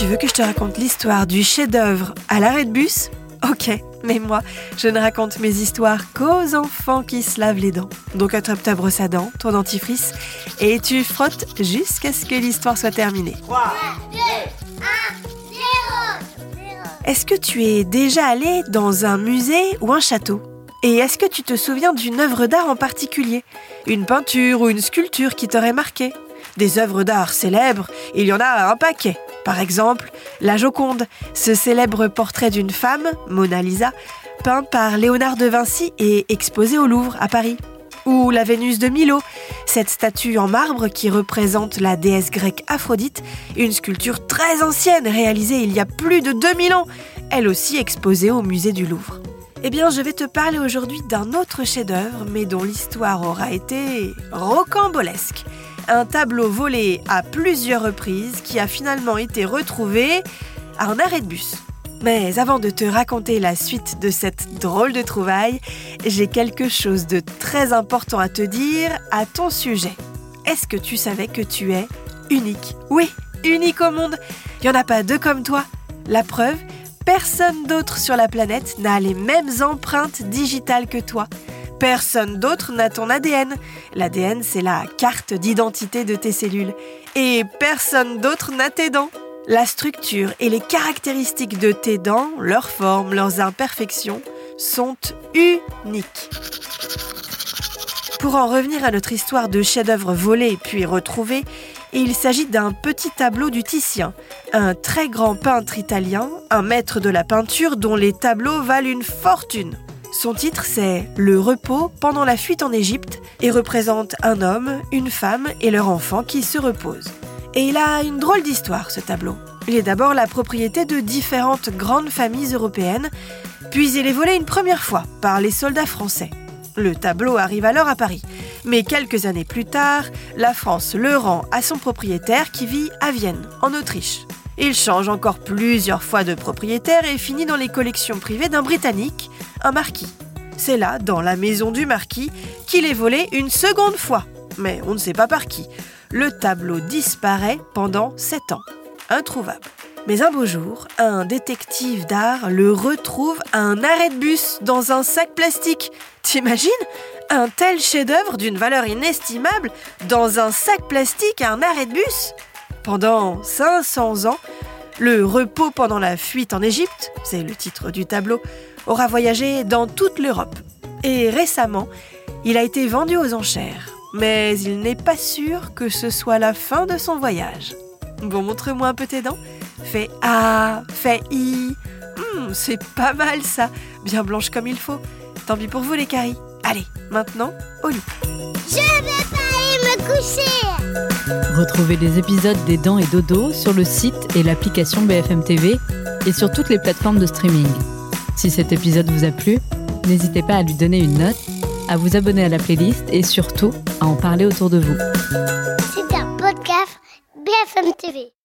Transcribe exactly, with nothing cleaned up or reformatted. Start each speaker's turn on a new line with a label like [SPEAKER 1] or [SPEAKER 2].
[SPEAKER 1] veux que je te raconte l'histoire du chef-d'œuvre à l'arrêt de bus ? Ok, mais moi, je ne raconte mes histoires qu'aux enfants qui se lavent les dents. Donc attrape ta brosse à dents, ton dentifrice, et tu frottes jusqu'à ce que l'histoire soit terminée.
[SPEAKER 2] trois, deux, un, zéro.
[SPEAKER 1] Est-ce que tu es déjà allé dans un musée ou un château ? Et est-ce que tu te souviens d'une œuvre d'art en particulier ? Une peinture ou une sculpture qui t'aurait marqué ? Des œuvres d'art célèbres, il y en a un paquet. Par exemple, la Joconde, ce célèbre portrait d'une femme, Mona Lisa, peint par Léonard de Vinci et exposé au Louvre à Paris. Ou la Vénus de Milo, cette statue en marbre qui représente la déesse grecque Aphrodite, une sculpture très ancienne réalisée il y a plus de deux mille ans, elle aussi exposée au musée du Louvre. Eh bien, je vais te parler aujourd'hui d'un autre chef-d'œuvre, mais dont l'histoire aura été rocambolesque. Un tableau volé à plusieurs reprises qui a finalement été retrouvé à un arrêt de bus. Mais avant de te raconter la suite de cette drôle de trouvaille, j'ai quelque chose de très important à te dire à ton sujet. Est-ce que tu savais que tu es unique ? Oui, unique au monde. Il n'y en a pas deux comme toi. La preuve, personne d'autre sur la planète n'a les mêmes empreintes digitales que toi. Personne d'autre n'a ton A D N. L'A D N, c'est la carte d'identité de tes cellules. Et personne d'autre n'a tes dents. La structure et les caractéristiques de tes dents, leur forme, leurs imperfections, sont uniques. Pour en revenir à notre histoire de chef-d'œuvre volé puis retrouvé, il s'agit d'un petit tableau du Titien, un très grand peintre italien, un maître de la peinture dont les tableaux valent une fortune. Son titre, c'est « Le repos pendant la fuite en Égypte » et représente un homme, une femme et leur enfant qui se reposent. Et il a une drôle d'histoire, ce tableau. Il est d'abord la propriété de différentes grandes familles européennes, puis il est volé une première fois par les soldats français. Le tableau arrive alors à Paris. Mais quelques années plus tard, la France le rend à son propriétaire qui vit à Vienne, en Autriche. Il change encore plusieurs fois de propriétaire et finit dans les collections privées d'un Britannique, un marquis. C'est là, dans la maison du marquis, qu'il est volé une seconde fois. Mais on ne sait pas par qui. Le tableau disparaît pendant sept ans. Introuvable. Mais un beau jour, un détective d'art le retrouve à un arrêt de bus dans un sac plastique. T'imagines ? Un tel chef-d'œuvre d'une valeur inestimable dans un sac plastique à un arrêt de bus ? Pendant cinq cents ans, le repos pendant la fuite en Égypte, c'est le titre du tableau, aura voyagé dans toute l'Europe. Et récemment, il a été vendu aux enchères. Mais il n'est pas sûr que ce soit la fin de son voyage. Bon, montre-moi un peu tes dents. Fais A, fais I. Hum, c'est pas mal ça. Bien blanche comme il faut. Tant pis pour vous les caries. Allez, maintenant, au lit.
[SPEAKER 2] Je vais pas aller me coucher.
[SPEAKER 3] Retrouvez les épisodes des Dents et Dodo sur le site et l'application B F M T V et sur toutes les plateformes de streaming. Si cet épisode vous a plu, n'hésitez pas à lui donner une note, à vous abonner à la playlist et surtout à en parler autour de vous.
[SPEAKER 2] C'est un podcast B F M T V.